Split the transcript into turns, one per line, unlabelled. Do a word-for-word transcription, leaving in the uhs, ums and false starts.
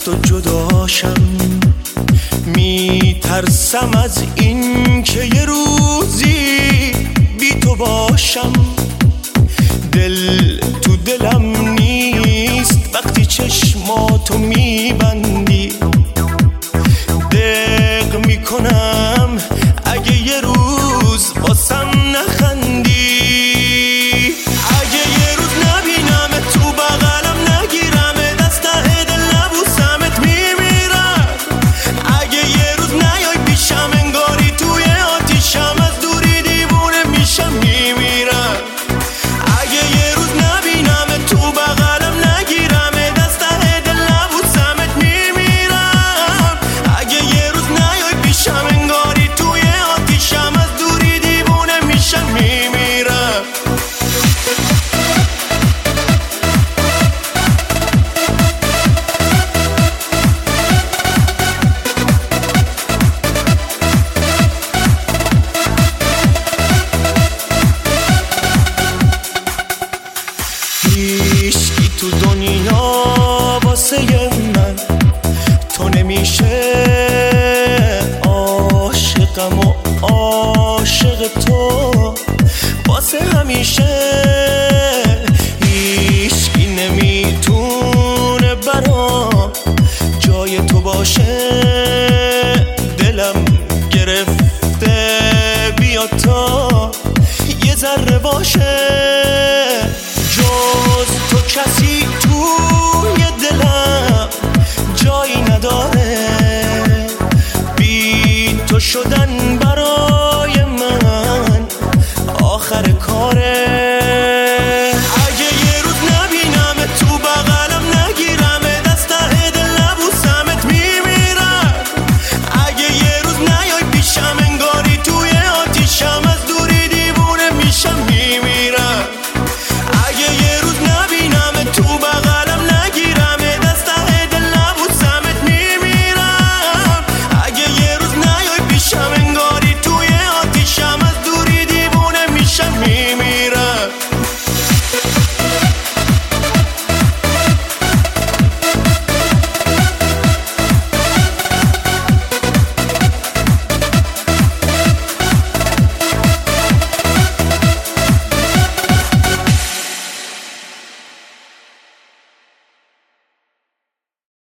تو جداشم، میترسم از این که یه روزی بی تو باشم. دل تو دلم نیست وقتی چشماتو میبندی، دق میکنم اگه یه روز واسم نخندی. اگه یه روز نبینم تو بغلم نگیرم دست ته دل نبوسمت میمیرم. اگه یه روز نیای پیشم انگاری توی آتیشم، از دوری دیوونه میشم میمیرم. اگه یه روز نبینم تو بغلم نگیرم دست ته دل نبوسمت میمیرم. اگه یه روز نیای پیشم انگاری توی آتیشم، از دوری دیوونه میشم میمیرم. هیچکی تو دنیا واسه من تو نمیشه، عاشقم و عاشق تو واسه همیشه. هیچکی نمیتونه برام جای تو باشه، دلم گرفته بیا تا یه ذره باشه. جز تو کسی توی دلم جایی نداره، بی تو شدم